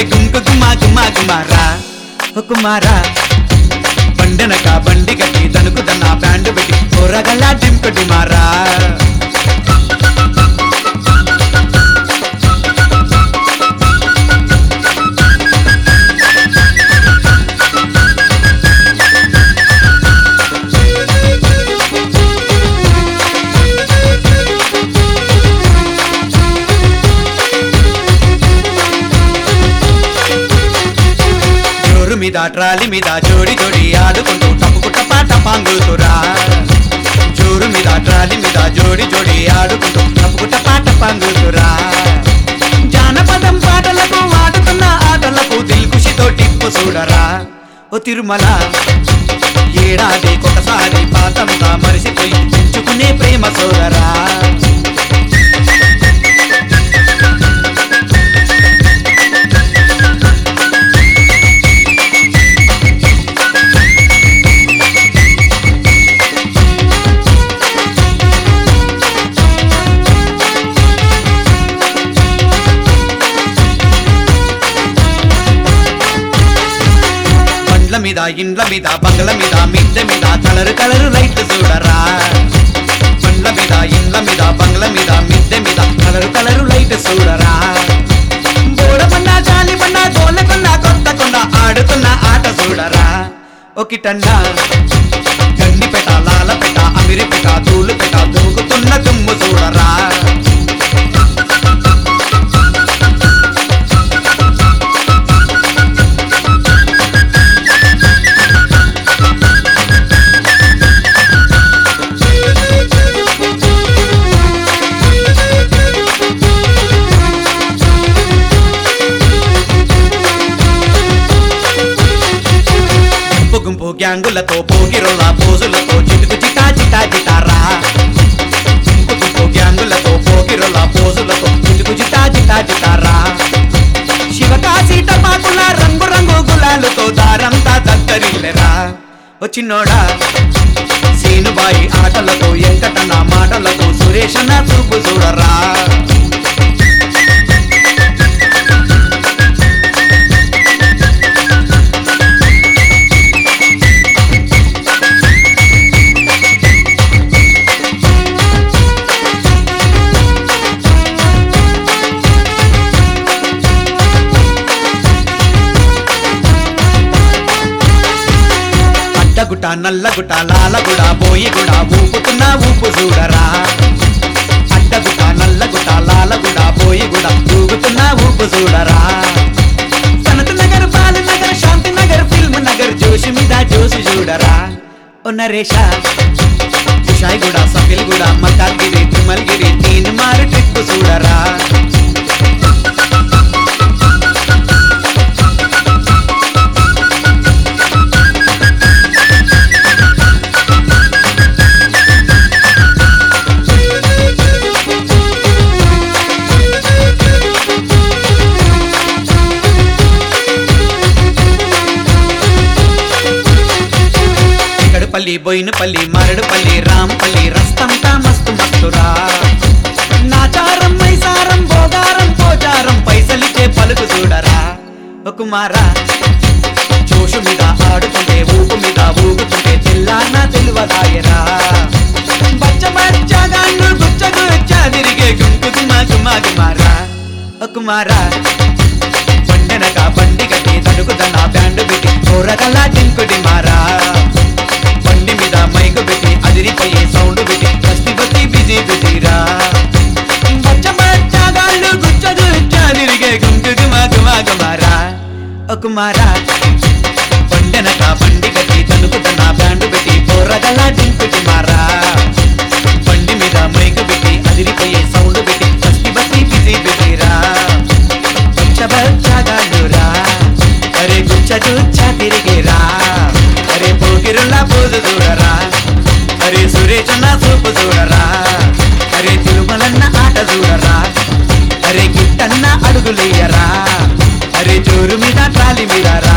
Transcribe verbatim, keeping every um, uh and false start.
గుంకు గుమా గుమా గుమారా ఓ కుమారా బండనక బండి గట్టి దనుకు దన్న బ్యాండ్ పెట్టి కూరగల్లా డింపుటి మారా మీద ట్రాలీ మీద జోడి జోడి ఆడుకుంటూ టప్పుకుట్ట పాట పాంగుతురా జోరు మీద ట్రాలీ మీద జోడి జోడి ఆడుకుంటూ టప్పుకుట్ట పాట పాంగుతురా జానపదం పాటలకు ఆడుతున్న ఆటలకు దిల్కుషితో టిప్పు చూడరా ఓ తిరుమల ఏడాది ఒకసారి పాతంతా మరిసిపోయి పెంచుకునే ప్రేమ సోదరా మీద ఇండ్ల మీద బంగ్ల మీద మిద్దె మీద కలరు కలరు లైట్లు చూడరా బండ్ల మీద ఇండ్ల మీద బంగ్ల మీద మిద్దె మీద కలరు కలరు లైట్ చూడరా బోడమన్నా జాలిమన్నా గోలకొండ కొత్త కొండ ఆడుతున్న ఆట చూడరా ఒకిటన్న గండిపెట లాలపెట అమిరిపెట తూలుపెట దూకుతున్న దుమ్ము చూడరా గుంపు గ్యాంగులతో పోగిరోలా పోజులతో చిటుకు చిటా చిటా చిటారా గుంపు గుంపు గ్యాంగులతో పోగిరోలా పోజులతో చిటుకు చిటా చిటా చిటారా శివకాశీ టపాకుల రంగు రంగు గులాలతో దారంతా దద్దరిల్లెరా వచ్చినోడా సీనుబాయి ఆటలతో ఎంకటన మాటలతో సురేషన చూపు చూడరా గుట్ట నల్లగుట్ట లాలగుడ బోయిగుడ ఊపుతున్న ఊపు చూడరా అడ్డగుట్ట నల్లగుట్ట లాలగుడ బోయిగుడ ఊపుతున్న ఊపు చూడరా సనత్ నగర్ బాల నగర్ శాంతి నగర్ ఫిల్మ్ నగర్ జోషి మీద జోషి చూడరా ఓ నరేష కుషాయిగూడ సఫిల్గూడ మల్కాజ్గిరి తిరుమలగిరి తీన్ మారు ట్రిప్ చూడరా పల్లి బోయినపల్లి మరడుపల్లి రాంపల్లి రస్తంతా మస్తు మస్తురా నాచారం మైసారం భోగారం పోచారం పైసలిచ్చే పలుకు చూడరా ఓ కుమారా జోషు మీద ఆడుతుంటే ఊపు మీద ఊగుతుంటే తెల్లాన తెలువదాయరా బచ్చ బచ్చగాళ్ళు గుచ్చ గుచ్చ తిరిగే గుంకు గుమా గుమా గుమారా ఓ కుమారా బండెనక బండి గట్టి తడుకు దన్న బ్యాండ్ పెట్టి కూరగల్లా టింకుడి మారా బండి మీద మైకు పెట్టి అదిరిపోయే సౌండ్ పెట్టి బస్తి బస్తి బిజీ బిజీరా బచ్చ బచ్చగాళ్ళు గుచ్చ గుచ్చ తిరిగే గుంకు గుమా గుమా గుమారా ఓ కుమారా బండెనక బండి గట్టి తనుకు దన్న బ్యాండ్ పెట్టి కూరగల్లా టింకుడి మారా బండి మీద మైకు పెట్టి అదిరిపోయే సౌండ్ పెట్టి బస్తి బస్తి బిజీ బిజీరా బచ్చ బచ్చగాళ్ళురా అరే గుచ్చ గుచ్చ తిరిగేరా అరే పోగిరుల్లా పోజు చూడరా అరే సురేషన్న చూపు చూడరా అరే తిరుమలన్న ఆట చూడరా అరే గిట్టన్న అడుగులేయరా అరే జోరు మీద ట్రాలీ మీద రా